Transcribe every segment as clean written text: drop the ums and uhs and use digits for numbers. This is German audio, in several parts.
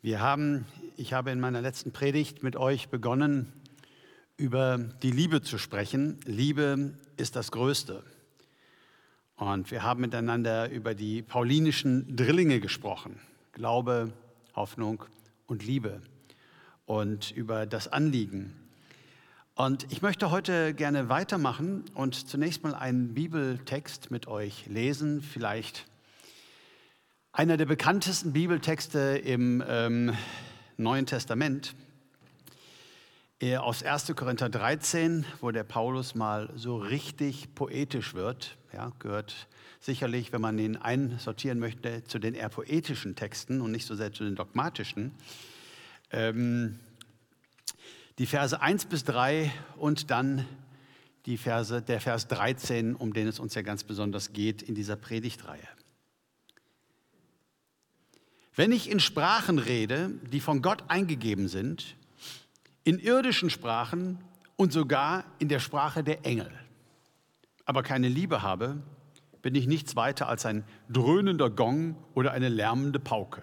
Ich habe in meiner letzten Predigt mit euch begonnen, über die Liebe zu sprechen. Liebe ist das Größte. Und wir haben miteinander über die paulinischen Drillinge gesprochen. Glaube, Hoffnung und Liebe. Und über das Anliegen. Und ich möchte heute gerne weitermachen und zunächst mal einen Bibeltext mit euch lesen. Vielleicht einer der bekanntesten Bibeltexte im Neuen Testament. Aus 1. Korinther 13, wo der Paulus mal so richtig poetisch wird. Ja, gehört sicherlich, wenn man ihn einsortieren möchte, zu den eher poetischen Texten und nicht so sehr zu den dogmatischen. Die Verse 1 bis 3 und dann der Vers 13, um den es uns ja ganz besonders geht in dieser Predigtreihe. Wenn ich in Sprachen rede, die von Gott eingegeben sind, in irdischen Sprachen und sogar in der Sprache der Engel, aber keine Liebe habe, bin ich nichts weiter als ein dröhnender Gong oder eine lärmende Pauke.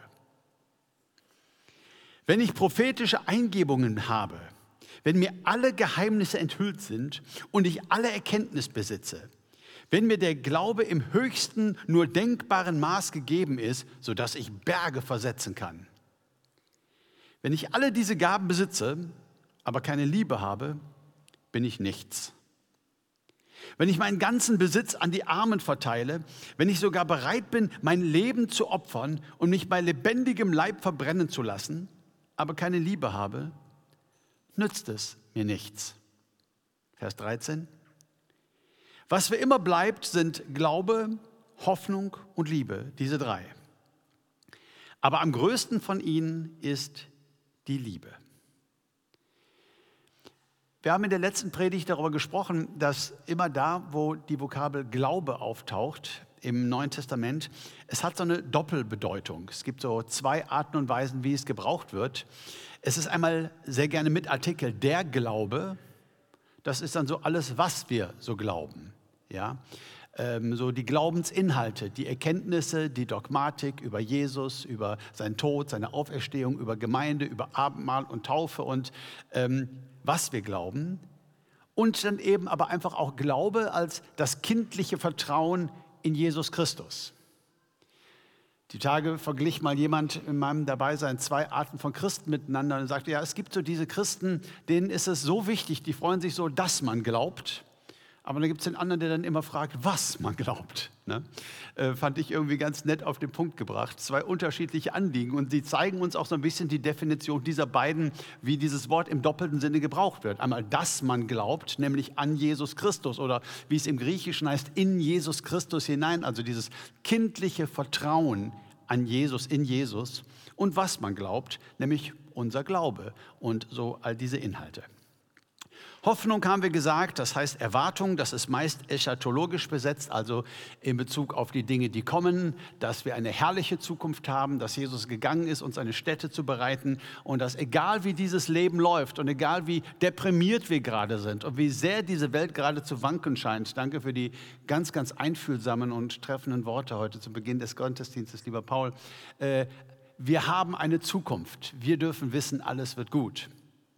Wenn ich prophetische Eingebungen habe, wenn mir alle Geheimnisse enthüllt sind und ich alle Erkenntnis besitze, wenn mir der Glaube im höchsten, nur denkbaren Maß gegeben ist, sodass ich Berge versetzen kann. Wenn ich alle diese Gaben besitze, aber keine Liebe habe, bin ich nichts. Wenn ich meinen ganzen Besitz an die Armen verteile, wenn ich sogar bereit bin, mein Leben zu opfern und mich bei lebendigem Leib verbrennen zu lassen, aber keine Liebe habe, nützt es mir nichts. Vers 13. Was für immer bleibt, sind Glaube, Hoffnung und Liebe, diese drei. Aber am größten von ihnen ist die Liebe. Wir haben in der letzten Predigt darüber gesprochen, dass immer da, wo die Vokabel Glaube auftaucht im Neuen Testament, es hat so eine Doppelbedeutung. Es gibt so zwei Arten und Weisen, wie es gebraucht wird. Es ist einmal sehr gerne mit Artikel der Glaube. Das ist dann so alles, was wir so glauben. Ja? So die Glaubensinhalte, die Erkenntnisse, die Dogmatik über Jesus, über seinen Tod, seine Auferstehung, über Gemeinde, über Abendmahl und Taufe und was wir glauben. Und dann eben aber einfach auch Glaube als das kindliche Vertrauen in Jesus Christus. Die Tage verglich mal jemand in meinem Dabeisein zwei Arten von Christen miteinander und sagte, ja, es gibt so diese Christen, denen ist es so wichtig, die freuen sich so, dass man glaubt. Aber dann gibt es den anderen, der dann immer fragt, was man glaubt. Ne? Fand ich irgendwie ganz nett auf den Punkt gebracht. Zwei unterschiedliche Anliegen und sie zeigen uns auch so ein bisschen die Definition dieser beiden, wie dieses Wort im doppelten Sinne gebraucht wird. Einmal, dass man glaubt, nämlich an Jesus Christus oder wie es im Griechischen heißt, in Jesus Christus hinein. Also dieses kindliche Vertrauen an Jesus, in Jesus und was man glaubt, nämlich unser Glaube und so all diese Inhalte. Hoffnung haben wir gesagt, das heißt Erwartung, das ist meist eschatologisch besetzt, also in Bezug auf die Dinge, die kommen, dass wir eine herrliche Zukunft haben, dass Jesus gegangen ist, uns eine Stätte zu bereiten und dass egal wie dieses Leben läuft und egal wie deprimiert wir gerade sind und wie sehr diese Welt gerade zu wanken scheint, danke für die ganz, ganz einfühlsamen und treffenden Worte heute zu Beginn des Gottesdienstes, lieber Paul, wir haben eine Zukunft, wir dürfen wissen, alles wird gut.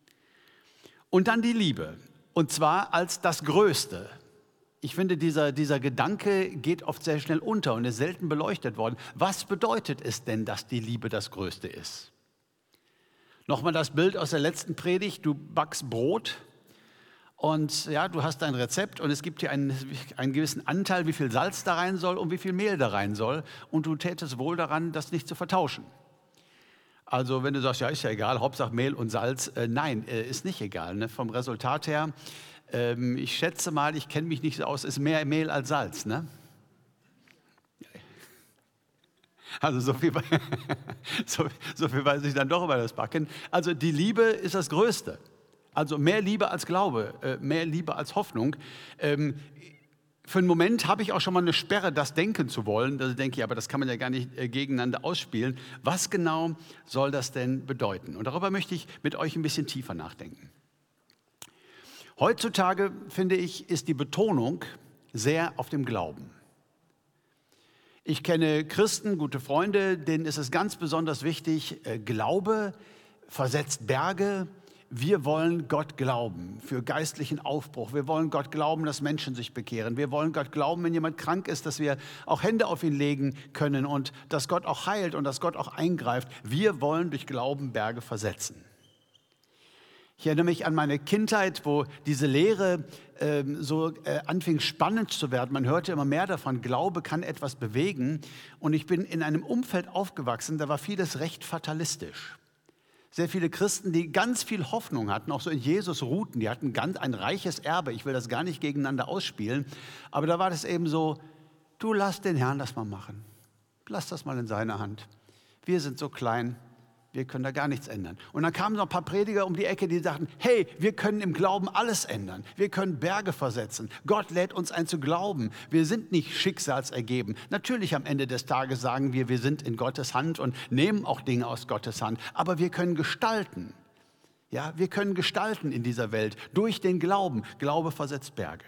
Und dann die Liebe, und zwar als das Größte. Ich finde, dieser Gedanke geht oft sehr schnell unter und ist selten beleuchtet worden. Was bedeutet es denn, dass die Liebe das Größte ist? Nochmal das Bild aus der letzten Predigt, du backst Brot und ja, du hast ein Rezept und es gibt dir einen gewissen Anteil, wie viel Salz da rein soll und wie viel Mehl da rein soll und du tätest wohl daran, das nicht zu vertauschen. Also wenn du sagst, ja, ist ja egal, Hauptsache Mehl und Salz. Nein, ist nicht egal. Ne? Vom Resultat her, ich schätze mal, ich kenne mich nicht so aus, ist mehr Mehl als Salz. Ne? Also so viel weiß ich dann doch über das Backen. Also die Liebe ist das Größte. Also mehr Liebe als Glaube, mehr Liebe als Hoffnung. Für einen Moment habe ich auch schon mal eine Sperre, das denken zu wollen. Da denke ich, aber das kann man ja gar nicht gegeneinander ausspielen. Was genau soll das denn bedeuten? Und darüber möchte ich mit euch ein bisschen tiefer nachdenken. Heutzutage, finde ich, ist die Betonung sehr auf dem Glauben. Ich kenne Christen, gute Freunde, denen ist es ganz besonders wichtig, Glaube versetzt Berge. Wir wollen Gott glauben für geistlichen Aufbruch. Wir wollen Gott glauben, dass Menschen sich bekehren. Wir wollen Gott glauben, wenn jemand krank ist, dass wir auch Hände auf ihn legen können und dass Gott auch heilt und dass Gott auch eingreift. Wir wollen durch Glauben Berge versetzen. Ich erinnere mich an meine Kindheit, wo diese Lehre anfing spannend zu werden. Man hörte immer mehr davon, Glaube kann etwas bewegen. Und ich bin in einem Umfeld aufgewachsen, da war vieles recht fatalistisch. Sehr viele Christen, die ganz viel Hoffnung hatten, auch so in Jesus ruhten, die hatten ganz ein reiches Erbe. Ich will das gar nicht gegeneinander ausspielen, aber da war das eben so, du lass den Herrn das mal machen. Lass das mal in seiner Hand. Wir sind so klein. Wir können da gar nichts ändern. Und dann kamen noch ein paar Prediger um die Ecke, die sagten, hey, wir können im Glauben alles ändern. Wir können Berge versetzen. Gott lädt uns ein zu glauben. Wir sind nicht schicksalsergeben. Natürlich am Ende des Tages sagen wir sind in Gottes Hand und nehmen auch Dinge aus Gottes Hand. Aber wir können gestalten. Ja, wir können gestalten in dieser Welt durch den Glauben. Glaube versetzt Berge.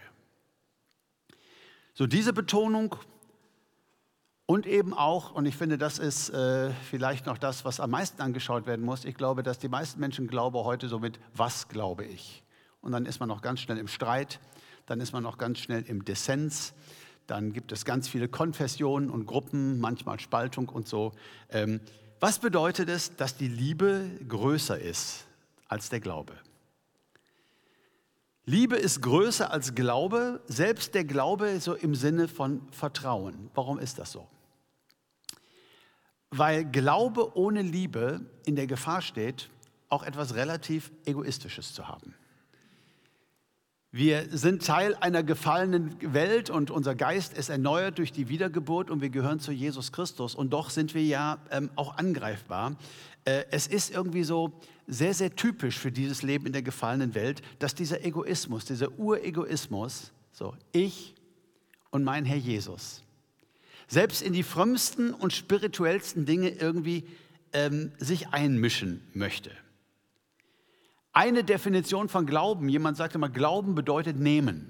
So diese Betonung. Und eben auch, und ich finde, das ist vielleicht noch das, was am meisten angeschaut werden muss, ich glaube, dass die meisten Menschen glauben heute so mit, was glaube ich? Und dann ist man noch ganz schnell im Streit, dann ist man noch ganz schnell im Dissens, dann gibt es ganz viele Konfessionen und Gruppen, manchmal Spaltung und so. Was bedeutet es, dass die Liebe größer ist als der Glaube? Liebe ist größer als Glaube, selbst der Glaube so im Sinne von Vertrauen. Warum ist das so? Weil Glaube ohne Liebe in der Gefahr steht, auch etwas relativ Egoistisches zu haben. Wir sind Teil einer gefallenen Welt und unser Geist ist erneuert durch die Wiedergeburt und wir gehören zu Jesus Christus und doch sind wir ja auch angreifbar. Es ist irgendwie so sehr, sehr typisch für dieses Leben in der gefallenen Welt, dass dieser Egoismus, dieser Uregoismus, so ich und mein Herr Jesus, selbst in die frömmsten und spirituellsten Dinge irgendwie sich einmischen möchte. Eine Definition von Glauben, jemand sagte mal, Glauben bedeutet nehmen.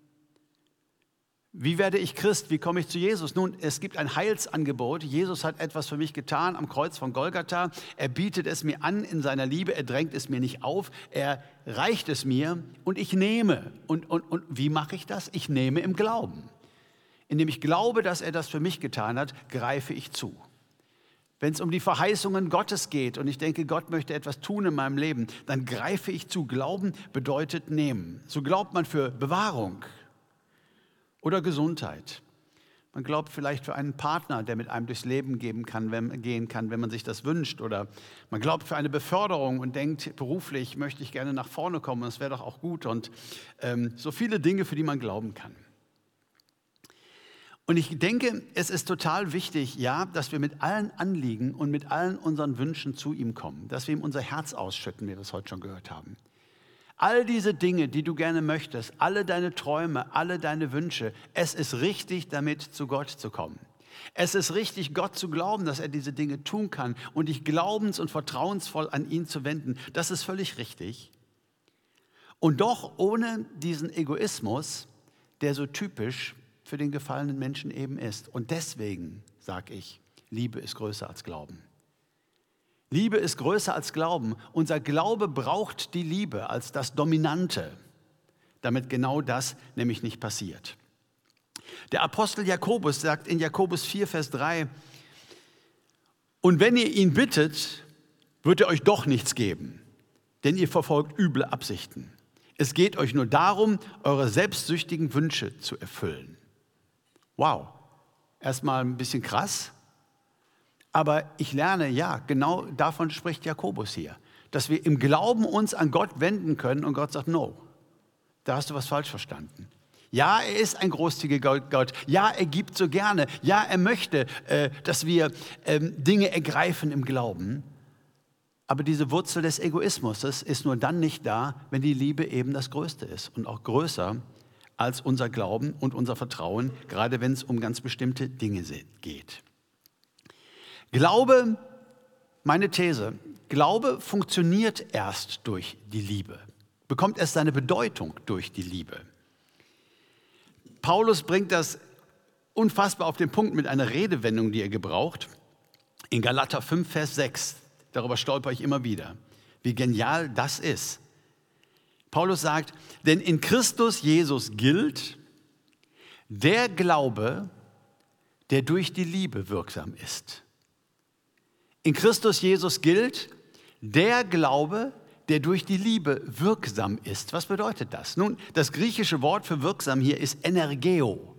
Wie werde ich Christ? Wie komme ich zu Jesus? Nun, es gibt ein Heilsangebot. Jesus hat etwas für mich getan am Kreuz von Golgatha. Er bietet es mir an in seiner Liebe. Er drängt es mir nicht auf. Er reicht es mir und ich nehme. Und wie mache ich das? Ich nehme im Glauben. Indem ich glaube, dass er das für mich getan hat, greife ich zu. Wenn es um die Verheißungen Gottes geht und ich denke, Gott möchte etwas tun in meinem Leben, dann greife ich zu. Glauben bedeutet nehmen. So glaubt man für Bewahrung oder Gesundheit. Man glaubt vielleicht für einen Partner, der mit einem durchs Leben gehen kann, wenn man sich das wünscht. Oder man glaubt für eine Beförderung und denkt, beruflich möchte ich gerne nach vorne kommen, das wäre doch auch gut. Und so viele Dinge, für die man glauben kann. Und ich denke, es ist total wichtig, ja, dass wir mit allen Anliegen und mit allen unseren Wünschen zu ihm kommen, dass wir ihm unser Herz ausschütten, wie wir es heute schon gehört haben. All diese Dinge, die du gerne möchtest, alle deine Träume, alle deine Wünsche, es ist richtig, damit zu Gott zu kommen. Es ist richtig, Gott zu glauben, dass er diese Dinge tun kann und dich glaubens- und vertrauensvoll an ihn zu wenden. Das ist völlig richtig. Und doch ohne diesen Egoismus, der so typisch für den gefallenen Menschen eben ist. Und deswegen sage ich, Liebe ist größer als Glauben. Liebe ist größer als Glauben. Unser Glaube braucht die Liebe als das Dominante, damit genau das nämlich nicht passiert. Der Apostel Jakobus sagt in Jakobus 4, Vers 3, und wenn ihr ihn bittet, wird er euch doch nichts geben, denn ihr verfolgt üble Absichten. Es geht euch nur darum, eure selbstsüchtigen Wünsche zu erfüllen. Wow, erstmal ein bisschen krass, aber ich lerne, ja, genau davon spricht Jakobus hier, dass wir im Glauben uns an Gott wenden können und Gott sagt, no, da hast du was falsch verstanden. Ja, er ist ein großzügiger Gott, ja, er gibt so gerne, ja, er möchte, dass wir Dinge ergreifen im Glauben, aber diese Wurzel des Egoismus ist nur dann nicht da, wenn die Liebe eben das Größte ist und auch größer als unser Glauben und unser Vertrauen, gerade wenn es um ganz bestimmte Dinge geht. Glaube, meine These, Glaube funktioniert erst durch die Liebe, bekommt erst seine Bedeutung durch die Liebe. Paulus bringt das unfassbar auf den Punkt mit einer Redewendung, die er gebraucht. In Galater 5, Vers 6, darüber stolper ich immer wieder, wie genial das ist. Paulus sagt, denn in Christus Jesus gilt der Glaube, der durch die Liebe wirksam ist. In Christus Jesus gilt der Glaube, der durch die Liebe wirksam ist. Was bedeutet das? Nun, das griechische Wort für wirksam hier ist energeo.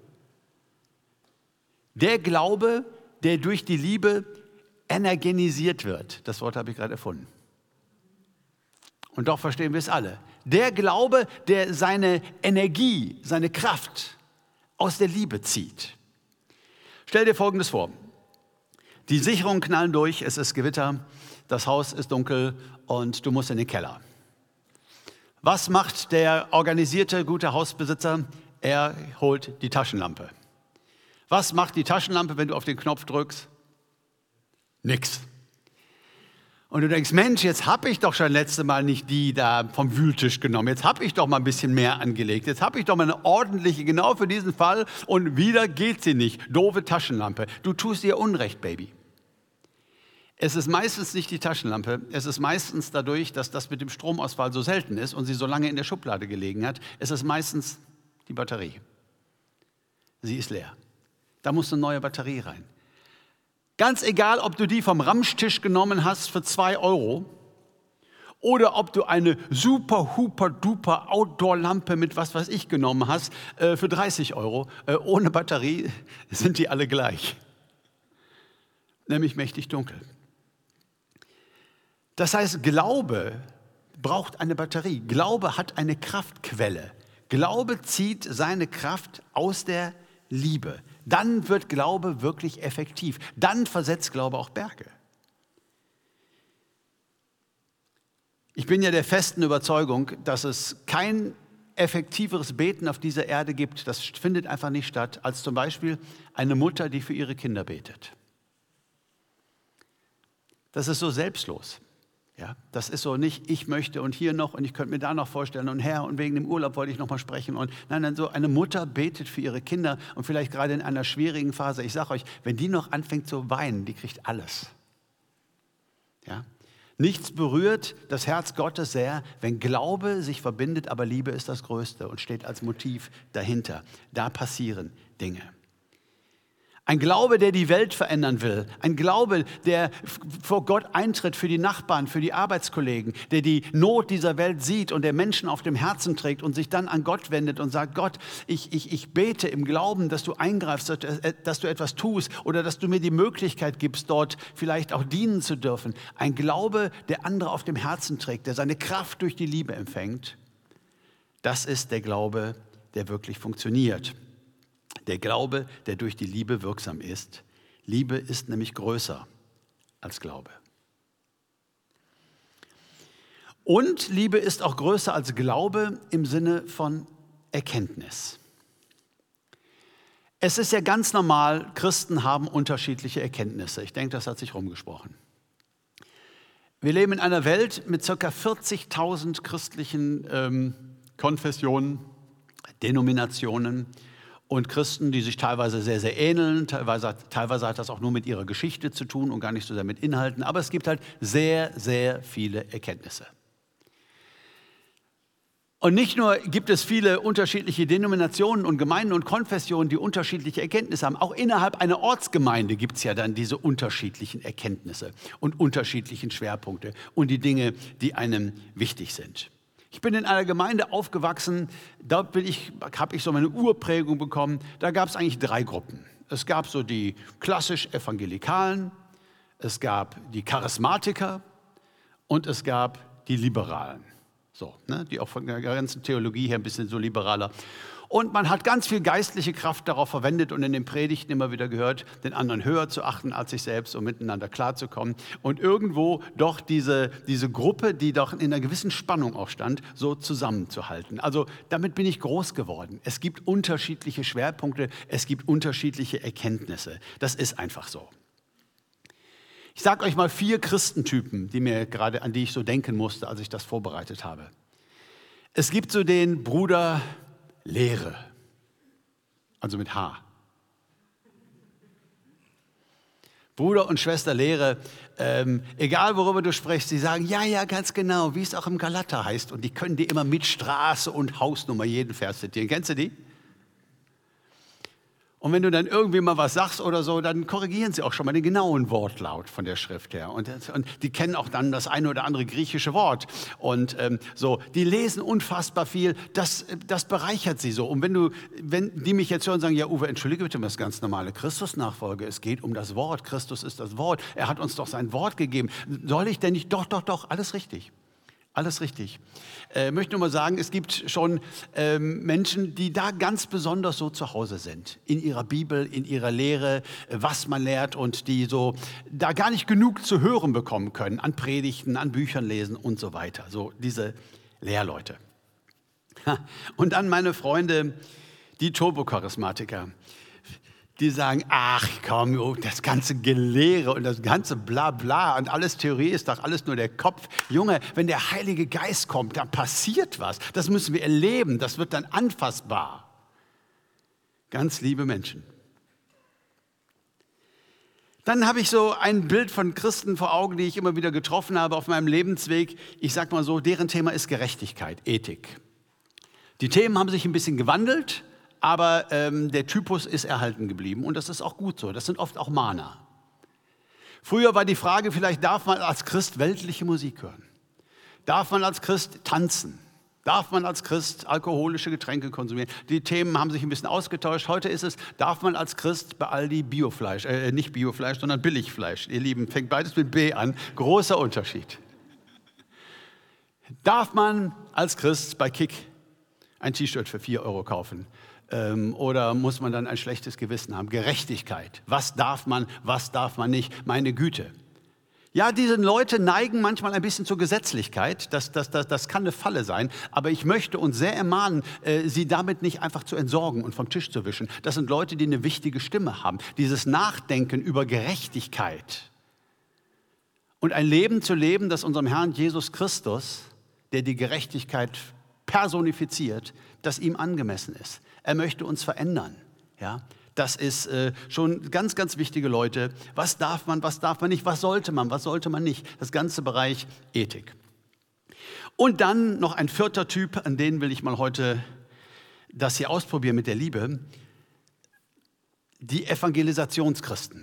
Der Glaube, der durch die Liebe energenisiert wird. Das Wort habe ich gerade erfunden. Und doch verstehen wir es alle. Der Glaube, der seine Energie, seine Kraft aus der Liebe zieht. Stell dir Folgendes vor. Die Sicherungen knallen durch, es ist Gewitter, das Haus ist dunkel und du musst in den Keller. Was macht der organisierte, gute Hausbesitzer? Er holt die Taschenlampe. Was macht die Taschenlampe, wenn du auf den Knopf drückst? Nix. Und du denkst, Mensch, jetzt habe ich doch schon letzte Mal nicht die da vom Wühltisch genommen. Jetzt habe ich doch mal ein bisschen mehr angelegt. Jetzt habe ich doch mal eine ordentliche, genau für diesen Fall. Und wieder geht sie nicht. Doofe Taschenlampe. Du tust ihr Unrecht, Baby. Es ist meistens nicht die Taschenlampe. Es ist meistens dadurch, dass das mit dem Stromausfall so selten ist und sie so lange in der Schublade gelegen hat. Es ist meistens die Batterie. Sie ist leer. Da muss eine neue Batterie rein. Ganz egal, ob du die vom Ramstisch genommen hast für 2 € oder ob du eine super, huper, duper Outdoor-Lampe mit was weiß ich genommen hast für 30 €. Ohne Batterie sind die alle gleich. Nämlich mächtig dunkel. Das heißt, Glaube braucht eine Batterie. Glaube hat eine Kraftquelle. Glaube zieht seine Kraft aus der Liebe. Dann wird Glaube wirklich effektiv. Dann versetzt Glaube auch Berge. Ich bin ja der festen Überzeugung, dass es kein effektiveres Beten auf dieser Erde gibt. Das findet einfach nicht statt, als zum Beispiel eine Mutter, die für ihre Kinder betet. Das ist so selbstlos. Ja, das ist so nicht, ich möchte und hier noch und ich könnte mir da noch vorstellen und Herr und wegen dem Urlaub wollte ich noch mal sprechen. Und nein, so eine Mutter betet für ihre Kinder und vielleicht gerade in einer schwierigen Phase. Ich sage euch, wenn die noch anfängt zu weinen, die kriegt alles. Ja? Nichts berührt das Herz Gottes sehr, wenn Glaube sich verbindet, aber Liebe ist das Größte und steht als Motiv dahinter. Da passieren Dinge. Ein Glaube, der die Welt verändern will. Ein Glaube, der vor Gott eintritt für die Nachbarn, für die Arbeitskollegen, der die Not dieser Welt sieht und der Menschen auf dem Herzen trägt und sich dann an Gott wendet und sagt, Gott, ich bete im Glauben, dass du eingreifst, dass du etwas tust oder dass du mir die Möglichkeit gibst, dort vielleicht auch dienen zu dürfen. Ein Glaube, der andere auf dem Herzen trägt, der seine Kraft durch die Liebe empfängt. Das ist der Glaube, der wirklich funktioniert. Der Glaube, der durch die Liebe wirksam ist. Liebe ist nämlich größer als Glaube. Und Liebe ist auch größer als Glaube im Sinne von Erkenntnis. Es ist ja ganz normal, Christen haben unterschiedliche Erkenntnisse. Ich denke, das hat sich rumgesprochen. Wir leben in einer Welt mit ca. 40.000 christlichen Konfessionen, Denominationen, und Christen, die sich teilweise sehr, sehr ähneln. Teilweise hat das auch nur mit ihrer Geschichte zu tun und gar nicht so sehr mit Inhalten. Aber es gibt halt sehr, sehr viele Erkenntnisse. Und nicht nur gibt es viele unterschiedliche Denominationen und Gemeinden und Konfessionen, die unterschiedliche Erkenntnisse haben. Auch innerhalb einer Ortsgemeinde gibt es ja dann diese unterschiedlichen Erkenntnisse und unterschiedlichen Schwerpunkte und die Dinge, die einem wichtig sind. Ich bin in einer Gemeinde aufgewachsen, da habe ich so meine Urprägung bekommen. Da gab es eigentlich 3 Gruppen. Es gab so die klassisch Evangelikalen, es gab die Charismatiker und es gab die Liberalen. So, ne, die auch von der ganzen Theologie her ein bisschen so liberaler. Und man hat ganz viel geistliche Kraft darauf verwendet und in den Predigten immer wieder gehört, den anderen höher zu achten als sich selbst und miteinander klarzukommen. Und irgendwo doch diese Gruppe, die doch in einer gewissen Spannung auch stand, so zusammenzuhalten. Also damit bin ich groß geworden. Es gibt unterschiedliche Schwerpunkte, es gibt unterschiedliche Erkenntnisse. Das ist einfach so. Ich sage euch mal 4 Christentypen, an die ich so denken musste, als ich das vorbereitet habe. Es gibt so den Bruder Lehre, also mit H. Bruder und Schwester Lehre, egal worüber du sprichst, sie sagen, ja, ja, ganz genau, wie es auch im Galater heißt. Und die können dir immer mit Straße und Hausnummer jeden Vers zitieren. Kennst du die? Und wenn du dann irgendwie mal was sagst oder so, dann korrigieren sie auch schon mal den genauen Wortlaut von der Schrift her. Und die kennen auch dann das eine oder andere griechische Wort. Und so, die lesen unfassbar viel. Das bereichert sie so. Und wenn die mich jetzt hören und sagen, ja Uwe, entschuldige bitte, das ganz normale Christus-Nachfolge. Es geht um das Wort. Christus ist das Wort. Er hat uns doch sein Wort gegeben. Soll ich denn nicht? Doch, alles richtig. Alles richtig. Ich möchte nur mal sagen, es gibt schon Menschen, die da ganz besonders so zu Hause sind. In ihrer Bibel, in ihrer Lehre, was man lehrt und die so da gar nicht genug zu hören bekommen können. An Predigten, an Büchern lesen und so weiter. So diese Lehrleute. Und dann meine Freunde, die Turbocharismatiker. Die sagen, ach komm, das ganze Gelehre und das ganze Blabla und alles Theorie ist doch alles nur der Kopf. Junge, wenn der Heilige Geist kommt, dann passiert was. Das müssen wir erleben, das wird dann anfassbar. Ganz liebe Menschen. Dann habe ich so ein Bild von Christen vor Augen, die ich immer wieder getroffen habe auf meinem Lebensweg. Ich sage mal so, deren Thema ist Gerechtigkeit, Ethik. Die Themen haben sich ein bisschen gewandelt. Aber der Typus ist erhalten geblieben und das ist auch gut so. Das sind oft auch Mahner. Früher war die Frage, vielleicht darf man als Christ weltliche Musik hören? Darf man als Christ tanzen? Darf man als Christ alkoholische Getränke konsumieren? Die Themen haben sich ein bisschen ausgetauscht. Heute ist es, darf man als Christ bei Aldi Biofleisch, nicht Biofleisch, sondern Billigfleisch. Ihr Lieben, fängt beides mit B an. Großer Unterschied. Darf man als Christ bei Kick ein T-Shirt für 4 € kaufen? Oder muss man dann ein schlechtes Gewissen haben? Gerechtigkeit. Was darf man nicht? Meine Güte. Ja, diese Leute neigen manchmal ein bisschen zur Gesetzlichkeit. Das kann eine Falle sein. Aber ich möchte uns sehr ermahnen, sie damit nicht einfach zu entsorgen und vom Tisch zu wischen. Das sind Leute, die eine wichtige Stimme haben. Dieses Nachdenken über Gerechtigkeit. Und ein Leben zu leben, das unserem Herrn Jesus Christus, der die Gerechtigkeit personifiziert, das ihm angemessen ist. Er möchte uns verändern. Ja? Das ist schon ganz, ganz wichtige Leute. Was darf man nicht? Was sollte man nicht? Das ganze Bereich Ethik. Und dann noch ein 4. Typ, an den will ich mal heute das hier ausprobieren mit der Liebe. Die Evangelisationschristen.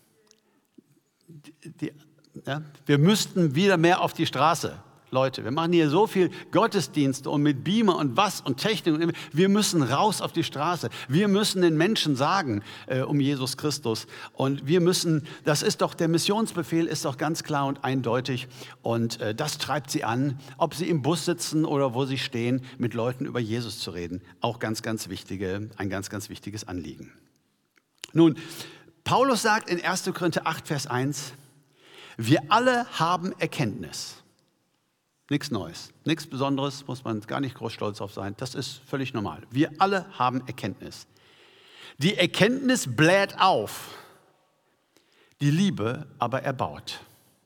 Wir müssten wieder mehr auf die Straße. Leute, wir machen hier so viel Gottesdienste und mit Beamer und was und Technik. Wir müssen raus auf die Straße. Wir müssen den Menschen sagen um Jesus Christus. Und wir müssen, das ist doch, der Missionsbefehl ist doch ganz klar und eindeutig. Und das treibt sie an, ob sie im Bus sitzen oder wo sie stehen, mit Leuten über Jesus zu reden. Auch ein ganz, ganz wichtiges Anliegen. Nun, Paulus sagt in 1. Korinther 8, Vers 1, wir alle haben Erkenntnis. Nichts Neues, nichts Besonderes, muss man gar nicht groß stolz auf sein. Das ist völlig normal. Wir alle haben Erkenntnis. Die Erkenntnis bläht auf, die Liebe aber erbaut.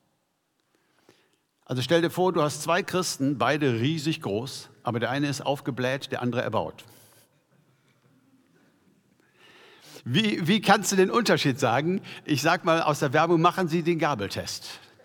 Also stell dir vor, du hast 2 Christen, beide riesig groß, aber der eine ist aufgebläht, der andere erbaut. Wie kannst du den Unterschied sagen? Ich sag mal aus der Werbung, machen Sie den Gabeltest.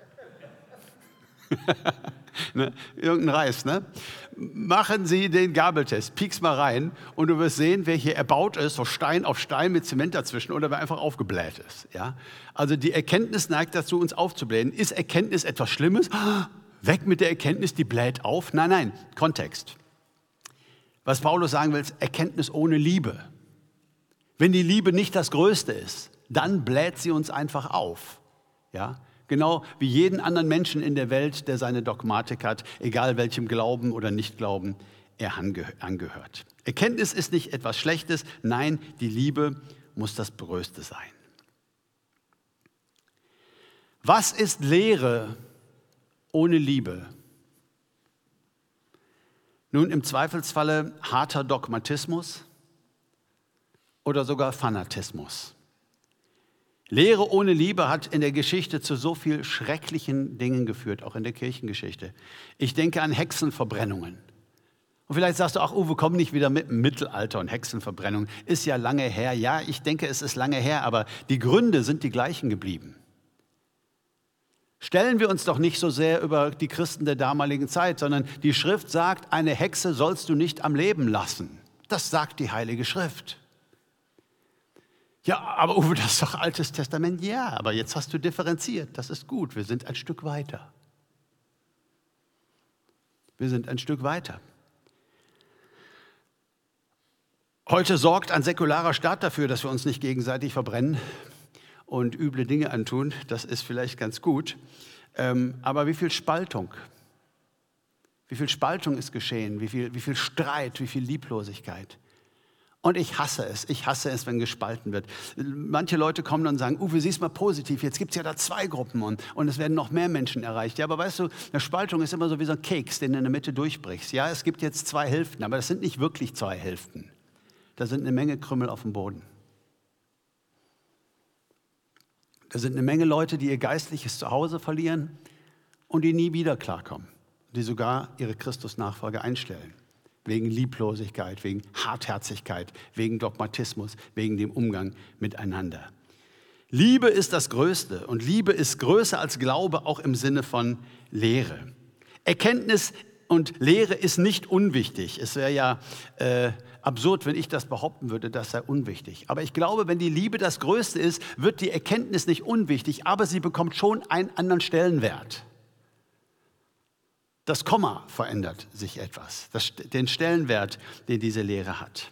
Ne? Irgendein Reis, ne? Machen Sie den Gabeltest, piekst mal rein und du wirst sehen, wer hier erbaut ist, so Stein auf Stein mit Zement dazwischen oder wer einfach aufgebläht ist. Ja? Also die Erkenntnis neigt dazu, uns aufzublähen. Ist Erkenntnis etwas Schlimmes? Weg mit der Erkenntnis, die bläht auf? Nein, Kontext. Was Paulus sagen will, ist Erkenntnis ohne Liebe. Wenn die Liebe nicht das Größte ist, dann bläht sie uns einfach auf. Ja? Genau wie jeden anderen Menschen in der Welt, der seine Dogmatik hat, egal welchem Glauben oder Nichtglauben er angehört. Erkenntnis ist nicht etwas Schlechtes, nein, die Liebe muss das Größte sein. Was ist Lehre ohne Liebe? Nun, im Zweifelsfalle harter Dogmatismus oder sogar Fanatismus. Lehre ohne Liebe hat in der Geschichte zu so viel schrecklichen Dingen geführt, auch in der Kirchengeschichte. Ich denke an Hexenverbrennungen. Und vielleicht sagst du, ach Uwe, komm nicht wieder mit dem Mittelalter und Hexenverbrennung. Ist ja lange her. Ja, ich denke, es ist lange her, aber die Gründe sind die gleichen geblieben. Stellen wir uns doch nicht so sehr über die Christen der damaligen Zeit, sondern die Schrift sagt, eine Hexe sollst du nicht am Leben lassen. Das sagt die Heilige Schrift. Ja, aber Uwe, das ist doch Altes Testament. Ja, aber jetzt hast du differenziert. Das ist gut. Wir sind ein Stück weiter. Wir sind ein Stück weiter. Heute sorgt ein säkularer Staat dafür, dass wir uns nicht gegenseitig verbrennen und üble Dinge antun. Das ist vielleicht ganz gut. Aber wie viel Spaltung ist geschehen? Wie viel Streit, wie viel Lieblosigkeit? Und ich hasse es, wenn gespalten wird. Manche Leute kommen und sagen, Uwe, sieh's mal positiv, jetzt gibt es ja da 2 Gruppen und es werden noch mehr Menschen erreicht. Ja, aber weißt du, eine Spaltung ist immer so wie so ein Keks, den du in der Mitte durchbrichst. Ja, es gibt jetzt 2 Hälften, aber das sind nicht wirklich 2 Hälften. Da sind eine Menge Krümel auf dem Boden. Da sind eine Menge Leute, die ihr geistliches Zuhause verlieren und die nie wieder klarkommen, die sogar ihre Christusnachfolge einstellen. Wegen Lieblosigkeit, wegen Hartherzigkeit, wegen Dogmatismus, wegen dem Umgang miteinander. Liebe ist das Größte und Liebe ist größer als Glaube, auch im Sinne von Lehre. Erkenntnis und Lehre ist nicht unwichtig. Es wäre ja absurd, wenn ich das behaupten würde, das sei unwichtig. Aber ich glaube, wenn die Liebe das Größte ist, wird die Erkenntnis nicht unwichtig, aber sie bekommt schon einen anderen Stellenwert. Das Komma verändert sich etwas, den Stellenwert, den diese Lehre hat.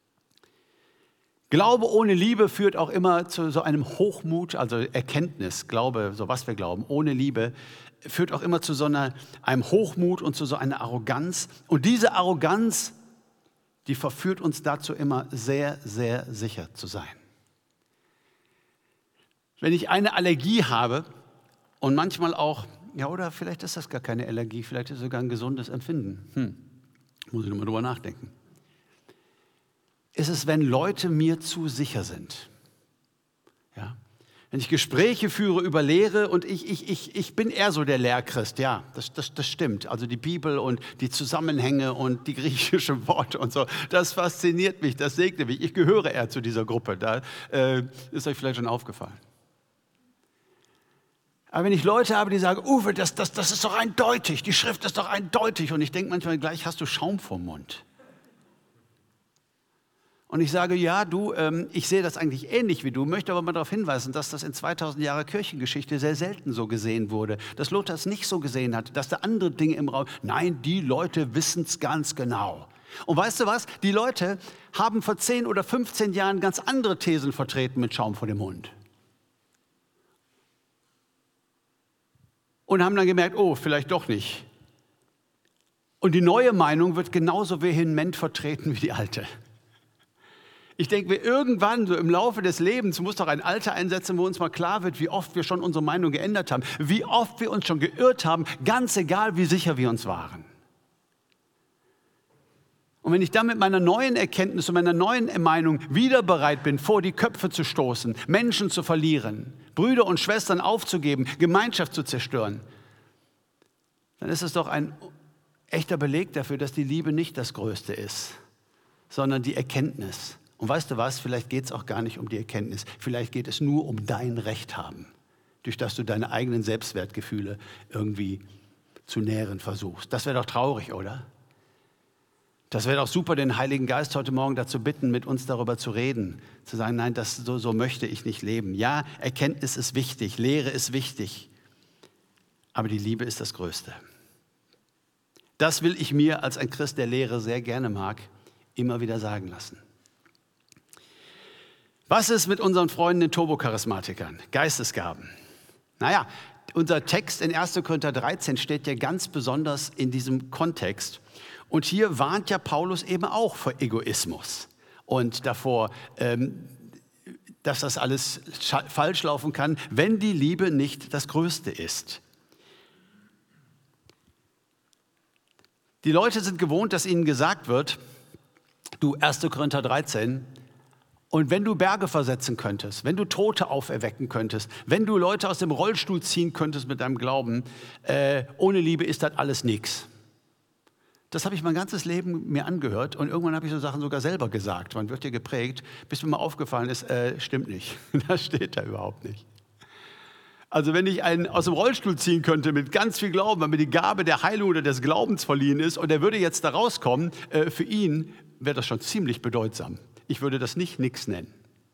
Glaube ohne Liebe führt auch immer zu so einem Hochmut, also Erkenntnis, Glaube, so was wir glauben, ohne Liebe, führt auch immer zu so einem Hochmut und zu so einer Arroganz. Und diese Arroganz, die verführt uns dazu, immer sehr, sehr sicher zu sein. Wenn ich eine Allergie habe und manchmal auch, ja, oder vielleicht ist das gar keine Allergie, vielleicht ist es sogar ein gesundes Empfinden. Muss ich nochmal drüber nachdenken. Ist es, wenn Leute mir zu sicher sind. Ja? Wenn ich Gespräche führe über Lehre und ich bin eher so der Lehrchrist, ja, das stimmt. Also die Bibel und die Zusammenhänge und die griechischen Worte und so, das fasziniert mich, das segnet mich. Ich gehöre eher zu dieser Gruppe, da ist euch vielleicht schon aufgefallen. Aber wenn ich Leute habe, die sagen, Uwe, das ist doch eindeutig, die Schrift ist doch eindeutig. Und ich denke manchmal, gleich hast du Schaum vorm Mund. Und ich sage, ja, du, ich sehe das eigentlich ähnlich wie du, möchte aber mal darauf hinweisen, dass das in 2000 Jahre Kirchengeschichte sehr selten so gesehen wurde. Dass Luther es nicht so gesehen hat, dass da andere Dinge im Raum, nein, die Leute wissen es ganz genau. Und weißt du was, die Leute haben vor 10 oder 15 Jahren ganz andere Thesen vertreten mit Schaum vor dem Mund. Und haben dann gemerkt, oh, vielleicht doch nicht. Und die neue Meinung wird genauso vehement vertreten wie die alte. Ich denke, wir irgendwann so im Laufe des Lebens muss doch ein Alter einsetzen, wo uns mal klar wird, wie oft wir schon unsere Meinung geändert haben, wie oft wir uns schon geirrt haben, ganz egal, wie sicher wir uns waren. Und wenn ich dann mit meiner neuen Erkenntnis und meiner neuen Meinung wieder bereit bin, vor die Köpfe zu stoßen, Menschen zu verlieren, Brüder und Schwestern aufzugeben, Gemeinschaft zu zerstören, dann ist es doch ein echter Beleg dafür, dass die Liebe nicht das Größte ist, sondern die Erkenntnis. Und weißt du was, vielleicht geht es auch gar nicht um die Erkenntnis, vielleicht geht es nur um dein Recht haben, durch das du deine eigenen Selbstwertgefühle irgendwie zu nähren versuchst. Das wäre doch traurig, oder? Das wäre doch super, den Heiligen Geist heute Morgen dazu bitten, mit uns darüber zu reden, zu sagen, nein, so möchte ich nicht leben. Ja, Erkenntnis ist wichtig, Lehre ist wichtig, aber die Liebe ist das Größte. Das will ich mir als ein Christ, der Lehre sehr gerne mag, immer wieder sagen lassen. Was ist mit unseren Freunden, den Turbocharismatikern, Geistesgaben? Naja, unser Text in 1. Korinther 13 steht ja ganz besonders in diesem Kontext. Und hier warnt ja Paulus eben auch vor Egoismus und davor, dass das alles falsch laufen kann, wenn die Liebe nicht das Größte ist. Die Leute sind gewohnt, dass ihnen gesagt wird, du 1. Korinther 13, und wenn du Berge versetzen könntest, wenn du Tote auferwecken könntest, wenn du Leute aus dem Rollstuhl ziehen könntest mit deinem Glauben, ohne Liebe ist das alles nichts. Das habe ich mein ganzes Leben mir angehört und irgendwann habe ich so Sachen sogar selber gesagt. Man wird ja geprägt, bis mir mal aufgefallen ist, stimmt nicht. Das steht da überhaupt nicht. Also wenn ich einen aus dem Rollstuhl ziehen könnte mit ganz viel Glauben, weil mir die Gabe der Heilung oder des Glaubens verliehen ist und er würde jetzt da rauskommen, für ihn wäre das schon ziemlich bedeutsam. Ich würde das nicht nix nennen.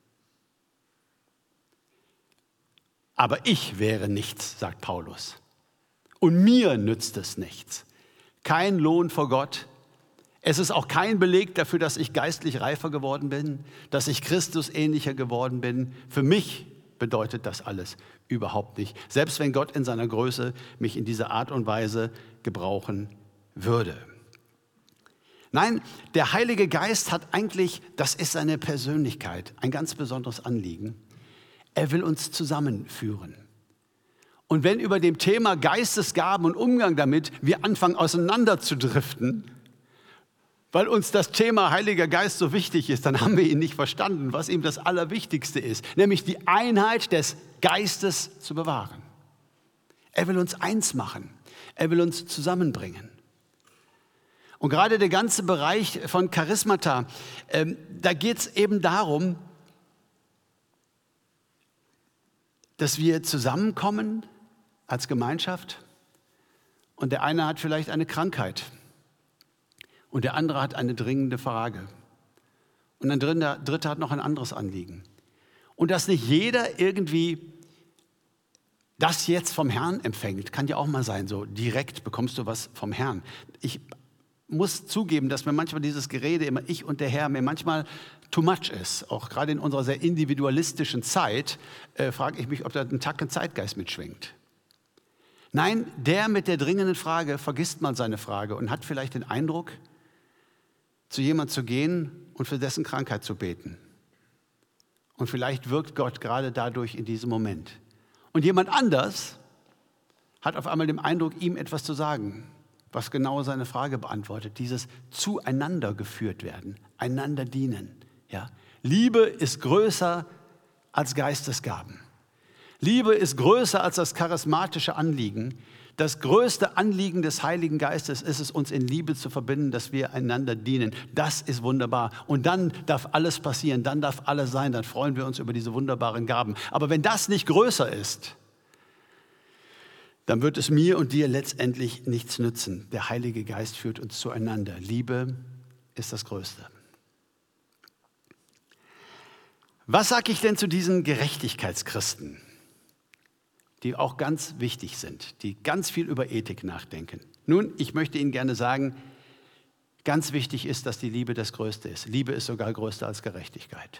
Aber ich wäre nichts, sagt Paulus. Und mir nützt es nichts. Kein Lohn vor Gott. Es ist auch kein Beleg dafür, dass ich geistlich reifer geworden bin, dass ich Christus ähnlicher geworden bin. Für mich bedeutet das alles überhaupt nicht. Selbst wenn Gott in seiner Größe mich in dieser Art und Weise gebrauchen würde. Nein, der Heilige Geist hat eigentlich, das ist seine Persönlichkeit, ein ganz besonderes Anliegen. Er will uns zusammenführen. Und wenn über dem Thema Geistesgaben und Umgang damit wir anfangen auseinanderzudriften, weil uns das Thema Heiliger Geist so wichtig ist, dann haben wir ihn nicht verstanden, was ihm das Allerwichtigste ist, nämlich die Einheit des Geistes zu bewahren. Er will uns eins machen, er will uns zusammenbringen. Und gerade der ganze Bereich von Charismata, da geht es eben darum, dass wir zusammenkommen als Gemeinschaft und der eine hat vielleicht eine Krankheit und der andere hat eine dringende Frage und ein Dritter hat noch ein anderes Anliegen. Und dass nicht jeder irgendwie das jetzt vom Herrn empfängt, kann ja auch mal sein, so direkt bekommst du was vom Herrn. Ich muss zugeben, dass mir manchmal dieses Gerede, immer ich und der Herr, mir manchmal too much ist. Auch gerade in unserer sehr individualistischen Zeit frage ich mich, ob da ein Tacken Zeitgeist mitschwingt. Nein, der mit der dringenden Frage vergisst mal seine Frage und hat vielleicht den Eindruck, zu jemand zu gehen und für dessen Krankheit zu beten. Und vielleicht wirkt Gott gerade dadurch in diesem Moment. Und jemand anders hat auf einmal den Eindruck, ihm etwas zu sagen, was genau seine Frage beantwortet. Dieses zueinander geführt werden, einander dienen. Ja? Liebe ist größer als Geistesgaben. Liebe ist größer als das charismatische Anliegen. Das größte Anliegen des Heiligen Geistes ist es, uns in Liebe zu verbinden, dass wir einander dienen. Das ist wunderbar. Und dann darf alles passieren, dann darf alles sein, dann freuen wir uns über diese wunderbaren Gaben. Aber wenn das nicht größer ist, dann wird es mir und dir letztendlich nichts nützen. Der Heilige Geist führt uns zueinander. Liebe ist das Größte. Was sage ich denn zu diesen Gerechtigkeitschristen, die auch ganz wichtig sind, die ganz viel über Ethik nachdenken? Nun, ich möchte Ihnen gerne sagen, ganz wichtig ist, dass die Liebe das Größte ist. Liebe ist sogar größer als Gerechtigkeit.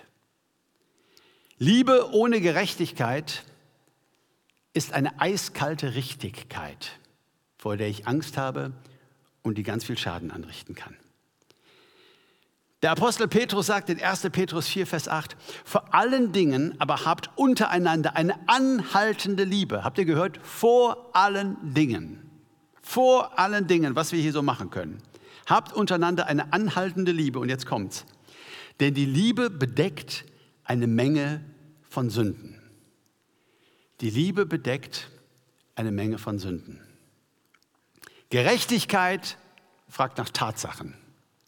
Liebe ohne Gerechtigkeit ist eine eiskalte Richtigkeit, vor der ich Angst habe und die ganz viel Schaden anrichten kann. Der Apostel Petrus sagt in 1. Petrus 4, Vers 8, vor allen Dingen aber habt untereinander eine anhaltende Liebe. Habt ihr gehört? Vor allen Dingen. Vor allen Dingen, was wir hier so machen können. Habt untereinander eine anhaltende Liebe. Und jetzt kommt's. Denn die Liebe bedeckt eine Menge von Sünden. Die Liebe bedeckt eine Menge von Sünden. Gerechtigkeit fragt nach Tatsachen.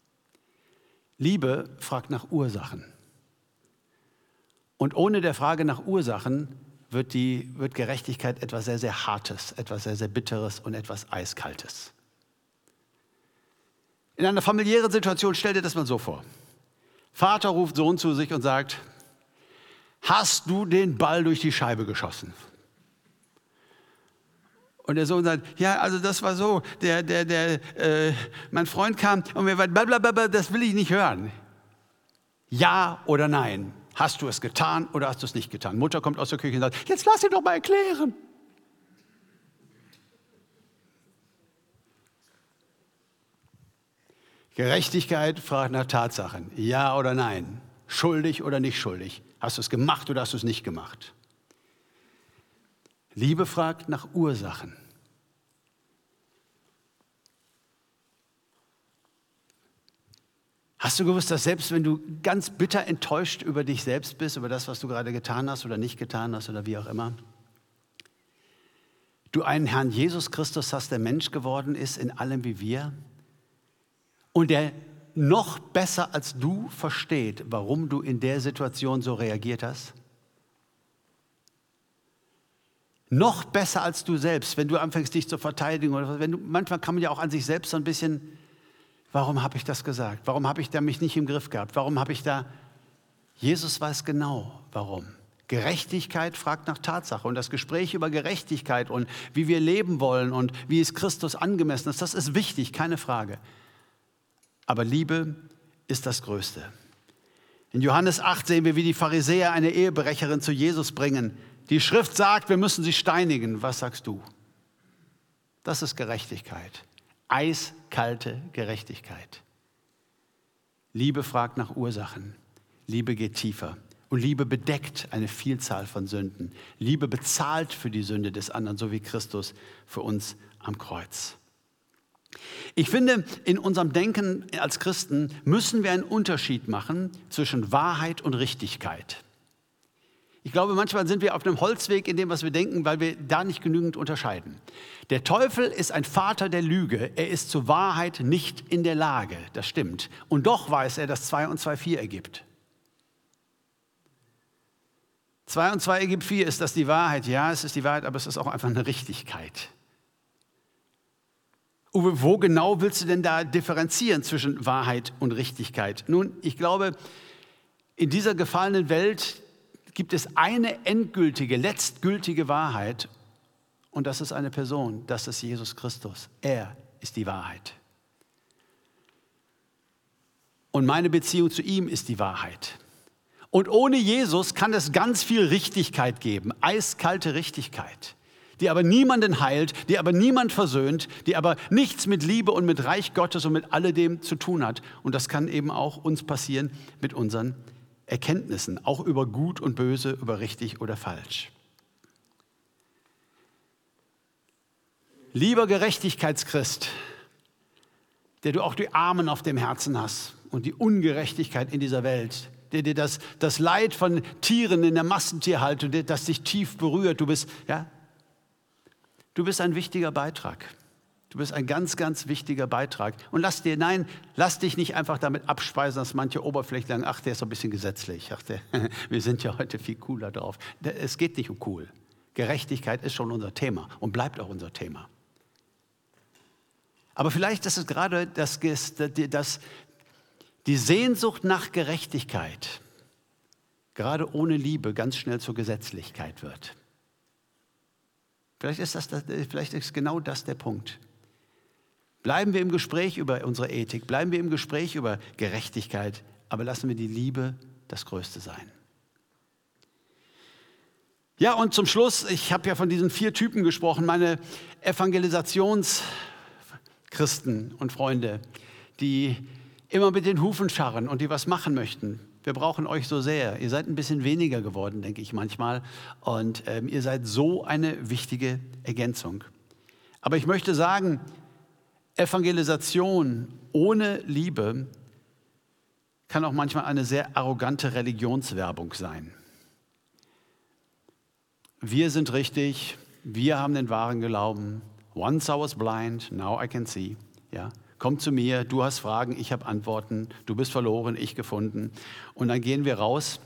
Liebe fragt nach Ursachen. Und ohne der Frage nach Ursachen wird Gerechtigkeit etwas sehr, sehr Hartes, etwas sehr, sehr Bitteres und etwas Eiskaltes. In einer familiären Situation, stell dir das mal so vor. Vater ruft Sohn zu sich und sagt, hast du den Ball durch die Scheibe geschossen? Und der Sohn sagt, ja, also das war so, mein Freund kam und mir war blablabla, das will ich nicht hören. Ja oder nein? Hast du es getan oder hast du es nicht getan? Mutter kommt aus der Küche und sagt, jetzt lass ihn doch mal erklären. Gerechtigkeit fragt nach Tatsachen. Ja oder nein? Schuldig oder nicht schuldig? Hast du es gemacht oder hast du es nicht gemacht? Liebe fragt nach Ursachen. Hast du gewusst, dass selbst wenn du ganz bitter enttäuscht über dich selbst bist, über das, was du gerade getan hast oder nicht getan hast oder wie auch immer, du einen Herrn Jesus Christus hast, der Mensch geworden ist in allem wie wir und der noch besser als du versteht, warum du in der Situation so reagiert hast? Noch besser als du selbst, wenn du anfängst, dich zu verteidigen. Oder manchmal kann man ja auch an sich selbst so ein bisschen, warum habe ich das gesagt? Warum habe ich da mich nicht im Griff gehabt? Warum habe ich da... Jesus weiß genau, warum. Gerechtigkeit fragt nach Tatsache. Und das Gespräch über Gerechtigkeit und wie wir leben wollen und wie es Christus angemessen ist, das ist wichtig, keine Frage. Aber Liebe ist das Größte. In Johannes 8 sehen wir, wie die Pharisäer eine Ehebrecherin zu Jesus bringen. Die Schrift sagt, wir müssen sie steinigen. Was sagst du? Das ist Gerechtigkeit. Eiskalte Gerechtigkeit. Liebe fragt nach Ursachen. Liebe geht tiefer. Und Liebe bedeckt eine Vielzahl von Sünden. Liebe bezahlt für die Sünde des anderen, so wie Christus für uns am Kreuz. Ich finde, in unserem Denken als Christen müssen wir einen Unterschied machen zwischen Wahrheit und Richtigkeit. Ich glaube, manchmal sind wir auf einem Holzweg in dem, was wir denken, weil wir da nicht genügend unterscheiden. Der Teufel ist ein Vater der Lüge. Er ist zur Wahrheit nicht in der Lage. Das stimmt. Und doch weiß er, dass 2 und 2 4 ergibt. 2 und 2 ergibt 4. Ist das die Wahrheit? Ja, es ist die Wahrheit, aber es ist auch einfach eine Richtigkeit. Uwe, wo genau willst du denn da differenzieren zwischen Wahrheit und Richtigkeit? Nun, ich glaube, in dieser gefallenen Welt gibt es eine endgültige, letztgültige Wahrheit und das ist eine Person, das ist Jesus Christus. Er ist die Wahrheit. Und meine Beziehung zu ihm ist die Wahrheit. Und ohne Jesus kann es ganz viel Richtigkeit geben, eiskalte Richtigkeit, die aber niemanden heilt, die aber niemand versöhnt, die aber nichts mit Liebe und mit Reich Gottes und mit alledem zu tun hat. Und das kann eben auch uns passieren mit unseren Erkenntnissen, auch über Gut und Böse, über richtig oder falsch. Lieber Gerechtigkeitschrist, der du auch die Armen auf dem Herzen hast und die Ungerechtigkeit in dieser Welt, der dir das Leid von Tieren in der Massentierhaltung, das dich tief berührt, du bist ein wichtiger Beitrag. Du bist ein ganz, ganz wichtiger Beitrag. Und lass dich nicht einfach damit abspeisen, dass manche oberflächlich sagen, ach, der ist so ein bisschen gesetzlich. Ach, wir sind ja heute viel cooler drauf. Es geht nicht um cool. Gerechtigkeit ist schon unser Thema und bleibt auch unser Thema. Aber vielleicht ist es gerade die Sehnsucht nach Gerechtigkeit, gerade ohne Liebe, ganz schnell zur Gesetzlichkeit wird. Vielleicht ist genau das der Punkt. Bleiben wir im Gespräch über unsere Ethik, bleiben wir im Gespräch über Gerechtigkeit, aber lassen wir die Liebe das Größte sein. Ja, und zum Schluss, ich habe ja von diesen 4 Typen gesprochen, meine Evangelisationschristen und Freunde, die immer mit den Hufen scharren und die was machen möchten. Wir brauchen euch so sehr. Ihr seid ein bisschen weniger geworden, denke ich manchmal. Und ihr seid so eine wichtige Ergänzung. Aber ich möchte sagen, Evangelisation ohne Liebe kann auch manchmal eine sehr arrogante Religionswerbung sein. Wir sind richtig, wir haben den wahren Glauben. Once I was blind, now I can see. Ja. Komm zu mir, du hast Fragen, ich habe Antworten, du bist verloren, ich gefunden. Und dann gehen wir raus,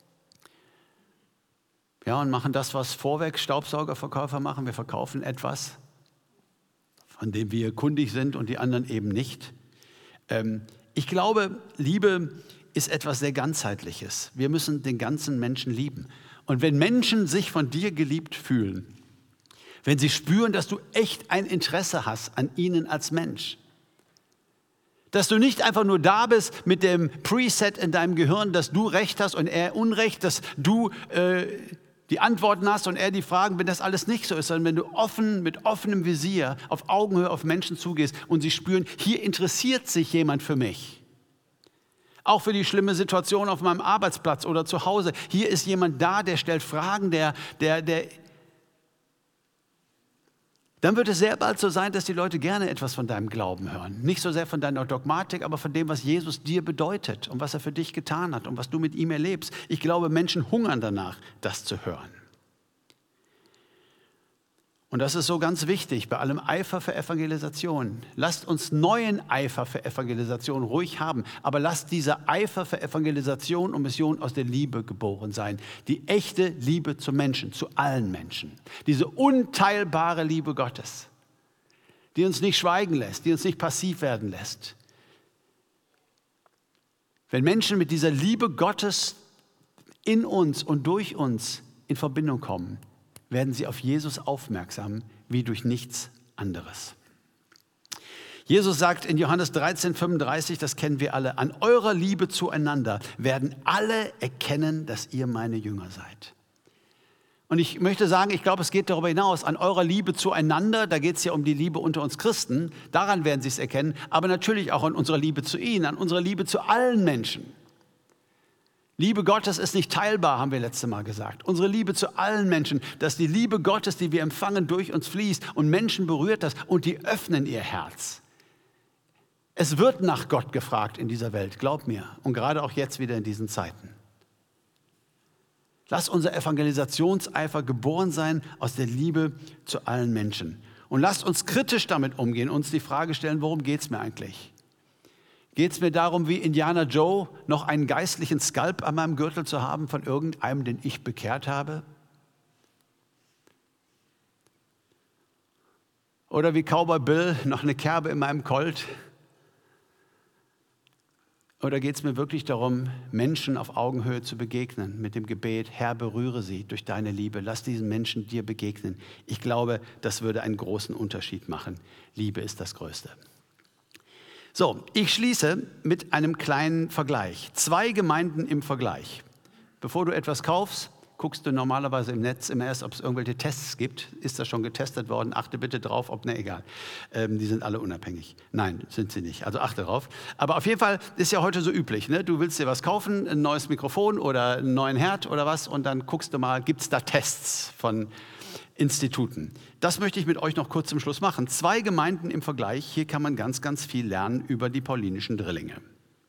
ja, und machen das, was Vorwerk-Staubsaugerverkäufer machen. Wir verkaufen etwas, von dem wir kundig sind und die anderen eben nicht. Ich glaube, Liebe ist etwas sehr Ganzheitliches. Wir müssen den ganzen Menschen lieben. Und wenn Menschen sich von dir geliebt fühlen, wenn sie spüren, dass du echt ein Interesse hast an ihnen als Mensch, dass du nicht einfach nur da bist mit dem Preset in deinem Gehirn, dass du Recht hast und er Unrecht, dass du die Antworten hast und er die Fragen, wenn das alles nicht so ist, sondern wenn du offen, mit offenem Visier auf Augenhöhe auf Menschen zugehst und sie spüren, hier interessiert sich jemand für mich. Auch für die schlimme Situation auf meinem Arbeitsplatz oder zu Hause. Hier ist jemand da, der stellt Fragen, dann wird es sehr bald so sein, dass die Leute gerne etwas von deinem Glauben hören. Nicht so sehr von deiner Dogmatik, aber von dem, was Jesus dir bedeutet und was er für dich getan hat und was du mit ihm erlebst. Ich glaube, Menschen hungern danach, das zu hören. Und das ist so ganz wichtig bei allem Eifer für Evangelisation. Lasst uns neuen Eifer für Evangelisation ruhig haben, aber lasst dieser Eifer für Evangelisation und Mission aus der Liebe geboren sein. Die echte Liebe zum Menschen, zu allen Menschen. Diese unteilbare Liebe Gottes, die uns nicht schweigen lässt, die uns nicht passiv werden lässt. Wenn Menschen mit dieser Liebe Gottes in uns und durch uns in Verbindung kommen, werden sie auf Jesus aufmerksam, wie durch nichts anderes. Jesus sagt in Johannes 13,35, das kennen wir alle, an eurer Liebe zueinander werden alle erkennen, dass ihr meine Jünger seid. Und ich möchte sagen, ich glaube, es geht darüber hinaus, an eurer Liebe zueinander, da geht es ja um die Liebe unter uns Christen, daran werden sie es erkennen, aber natürlich auch an unserer Liebe zu ihnen, an unserer Liebe zu allen Menschen. Liebe Gottes ist nicht teilbar, haben wir letztes Mal gesagt. Unsere Liebe zu allen Menschen, dass die Liebe Gottes, die wir empfangen, durch uns fließt und Menschen berührt das und die öffnen ihr Herz. Es wird nach Gott gefragt in dieser Welt, glaub mir, und gerade auch jetzt wieder in diesen Zeiten. Lass unser Evangelisationseifer geboren sein aus der Liebe zu allen Menschen. Und lasst uns kritisch damit umgehen, uns die Frage stellen, worum geht es mir eigentlich? Geht es mir darum, wie Indianer Joe noch einen geistlichen Skalp an meinem Gürtel zu haben von irgendeinem, den ich bekehrt habe? Oder wie Cowboy Bill noch eine Kerbe in meinem Colt? Oder geht es mir wirklich darum, Menschen auf Augenhöhe zu begegnen mit dem Gebet, Herr, berühre sie durch deine Liebe, lass diesen Menschen dir begegnen. Ich glaube, das würde einen großen Unterschied machen. Liebe ist das Größte. So, ich schließe mit einem kleinen Vergleich. 2 Gemeinden im Vergleich. Bevor du etwas kaufst, guckst du normalerweise im Netz immer erst, ob es irgendwelche Tests gibt. Ist das schon getestet worden? Achte bitte drauf, egal. Die sind alle unabhängig. Nein, sind sie nicht. Also achte drauf. Aber auf jeden Fall ist ja heute so üblich. Ne? Du willst dir was kaufen, ein neues Mikrofon oder einen neuen Herd oder was. Und dann guckst du mal, gibt es da Tests von Instituten. Das möchte ich mit euch noch kurz zum Schluss machen. 2 Gemeinden im Vergleich. Hier kann man ganz, ganz viel lernen über die paulinischen Drillinge.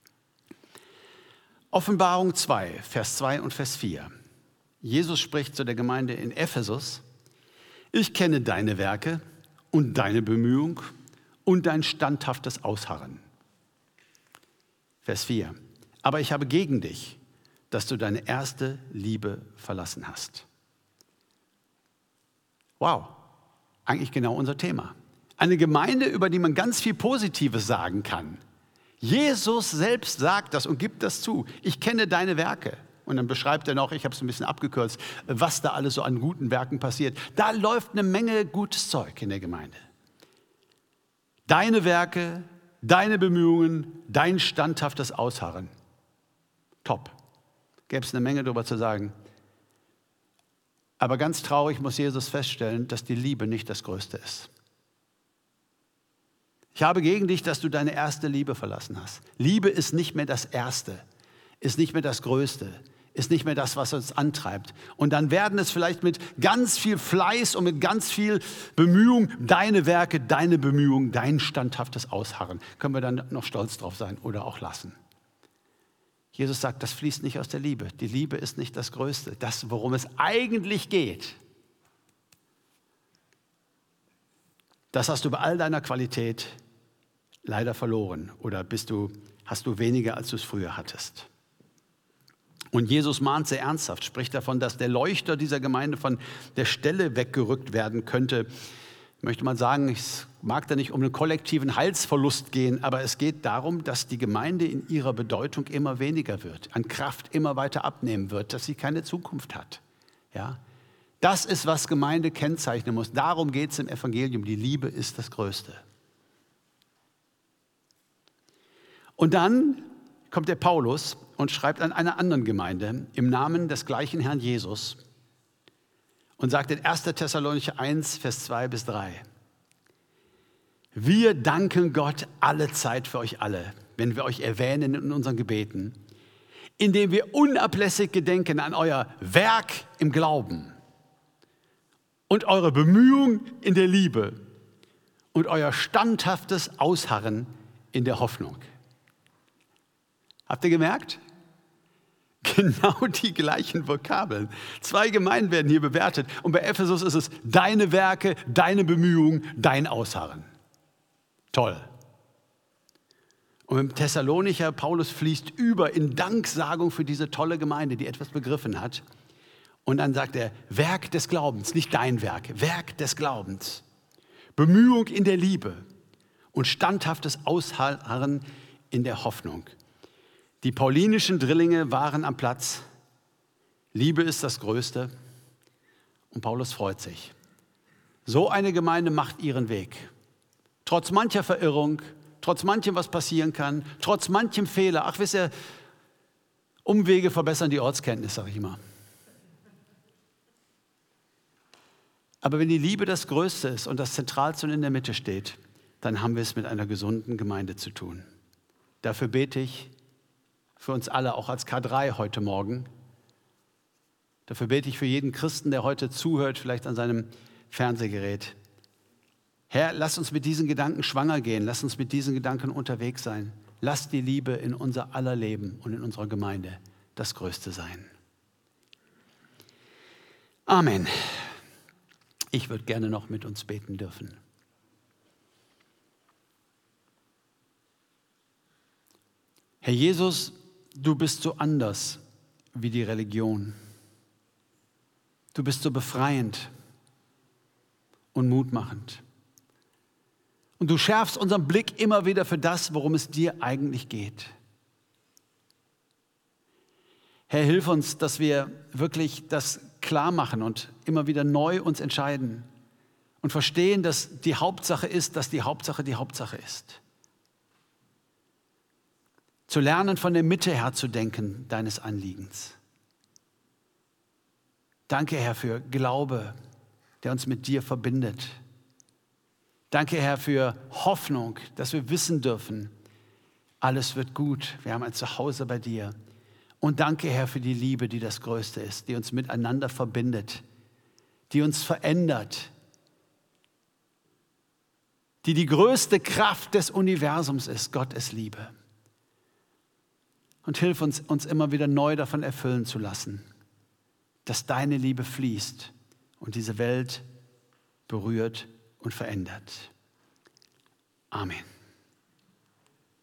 Offenbarung 2, Vers 2 und Vers 4. Jesus spricht zu der Gemeinde in Ephesus: Ich kenne deine Werke und deine Bemühung und dein standhaftes Ausharren. Vers 4. Aber ich habe gegen dich, dass du deine erste Liebe verlassen hast. Wow, eigentlich genau unser Thema. Eine Gemeinde, über die man ganz viel Positives sagen kann. Jesus selbst sagt das und gibt das zu. Ich kenne deine Werke. Und dann beschreibt er noch, ich habe es ein bisschen abgekürzt, was da alles so an guten Werken passiert. Da läuft eine Menge gutes Zeug in der Gemeinde. Deine Werke, deine Bemühungen, dein standhaftes Ausharren. Top. Gäbe es eine Menge darüber zu sagen. Aber ganz traurig muss Jesus feststellen, dass die Liebe nicht das Größte ist. Ich habe gegen dich, dass du deine erste Liebe verlassen hast. Liebe ist nicht mehr das Erste, ist nicht mehr das Größte, ist nicht mehr das, was uns antreibt. Und dann werden es vielleicht mit ganz viel Fleiß und mit ganz viel Bemühung deine Werke, deine Bemühungen, dein standhaftes Ausharren. Können wir dann noch stolz drauf sein oder auch lassen. Jesus sagt, das fließt nicht aus der Liebe. Die Liebe ist nicht das Größte. Das, worum es eigentlich geht, das hast du bei all deiner Qualität leider verloren. Oder hast du weniger, als du es früher hattest. Und Jesus mahnt sehr ernsthaft, spricht davon, dass der Leuchter dieser Gemeinde von der Stelle weggerückt werden könnte. Ich möchte mal sagen, es mag da nicht um einen kollektiven Heilsverlust gehen, aber es geht darum, dass die Gemeinde in ihrer Bedeutung immer weniger wird, an Kraft immer weiter abnehmen wird, dass sie keine Zukunft hat. Ja? Das ist, was Gemeinde kennzeichnen muss. Darum geht es im Evangelium. Die Liebe ist das Größte. Und dann kommt der Paulus und schreibt an einer anderen Gemeinde im Namen des gleichen Herrn Jesus und sagt in 1. Thessalonicher 1, Vers 2 bis 3. Wir danken Gott alle Zeit für euch alle, wenn wir euch erwähnen in unseren Gebeten, indem wir unablässig gedenken an euer Werk im Glauben und eure Bemühung in der Liebe und euer standhaftes Ausharren in der Hoffnung. Habt ihr gemerkt? genau die gleichen Vokabeln. 2 Gemeinden werden hier bewertet. Und bei Ephesus ist es deine Werke, deine Bemühungen, dein Ausharren. Toll. Und im Thessalonicher, Paulus fließt über in Danksagung für diese tolle Gemeinde, die etwas begriffen hat. Und dann sagt er, Werk des Glaubens, nicht dein Werk, Werk des Glaubens. Bemühung in der Liebe und standhaftes Ausharren in der Hoffnung. Die paulinischen Drillinge waren am Platz. Liebe ist das Größte. Und Paulus freut sich. So eine Gemeinde macht ihren Weg. Trotz mancher Verirrung, trotz manchem, was passieren kann, trotz manchem Fehler. Ach, wisst ihr, Umwege verbessern die Ortskenntnis, sage ich immer. Aber wenn die Liebe das Größte ist und das Zentralste und in der Mitte steht, dann haben wir es mit einer gesunden Gemeinde zu tun. Dafür bete ich für uns alle, auch als K3 heute Morgen. Dafür bete ich für jeden Christen, der heute zuhört, vielleicht an seinem Fernsehgerät. Herr, lass uns mit diesen Gedanken schwanger gehen. Lass uns mit diesen Gedanken unterwegs sein. Lass die Liebe in unser aller Leben und in unserer Gemeinde das Größte sein. Amen. Ich würde gerne noch mit uns beten dürfen. Herr Jesus, du bist so anders wie die Religion. Du bist so befreiend und mutmachend. Und du schärfst unseren Blick immer wieder für das, worum es dir eigentlich geht. Herr, hilf uns, dass wir wirklich das klar machen und immer wieder neu uns entscheiden und verstehen, dass die Hauptsache ist, dass die Hauptsache die Hauptsache ist. Zu lernen, von der Mitte her zu denken deines Anliegens. Danke, Herr, für Glaube, der uns mit dir verbindet. Danke, Herr, für Hoffnung, dass wir wissen dürfen, alles wird gut. Wir haben ein Zuhause bei dir. Und danke, Herr, für die Liebe, die das Größte ist, die uns miteinander verbindet, die uns verändert, die die größte Kraft des Universums ist. Gott ist Liebe. Und hilf uns, uns immer wieder neu davon erfüllen zu lassen, dass deine Liebe fließt und diese Welt berührt und verändert. Amen.